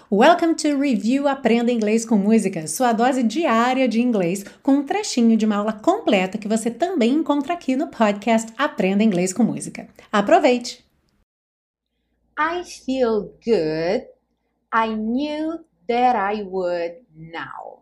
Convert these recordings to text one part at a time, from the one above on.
Welcome to Review Aprenda Inglês com Música, sua dose diária de inglês, com um trechinho de uma aula completa que você também encontra aqui no podcast Aprenda Inglês com Música. Aproveite! I feel good. I knew that I would now.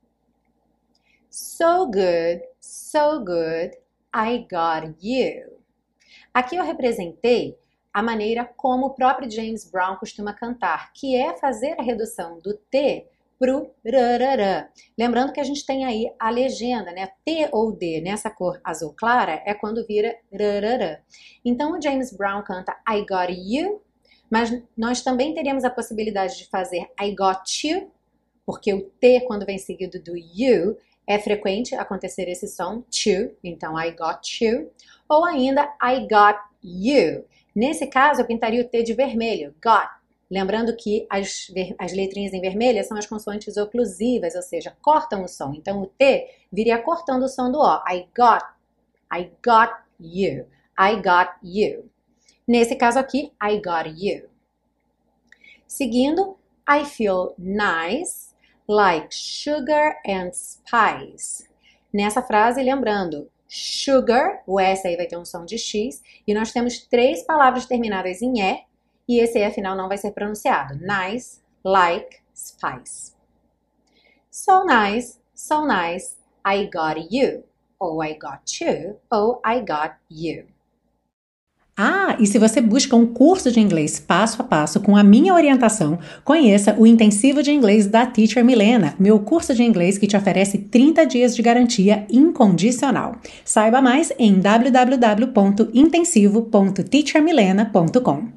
So good, I got you. Aqui eu representei a maneira como o próprio James Brown costuma cantar, que é fazer a redução do T pro rarará. Lembrando que a gente tem aí a legenda, né? T ou D nessa cor azul clara é quando vira rarará. Então o James Brown canta I got you, mas nós também teríamos a possibilidade de fazer I got you, porque o T quando vem seguido do you é frequente acontecer esse som, to, então I got you, ou ainda I got you. Nesse caso, eu pintaria o T de vermelho, got. Lembrando que as letrinhas em vermelho são as consoantes oclusivas, ou seja, cortam o som. Então, o T viria cortando o som do O. I got you, I got you. Nesse caso aqui, I got you. Seguindo, I feel nice, like sugar and spice. Nessa frase, lembrando, sugar, o S aí vai ter um som de X, e nós temos 3 palavras terminadas em E esse E final não vai ser pronunciado. Nice, like, spice. So nice, I got you. Ou I got you, ou I got you. Ah, e se você busca um curso de inglês passo a passo com a minha orientação, conheça o Intensivo de Inglês da Teacher Milena, meu curso de inglês que te oferece 30 dias de garantia incondicional. Saiba mais em www.intensivo.teachermilena.com.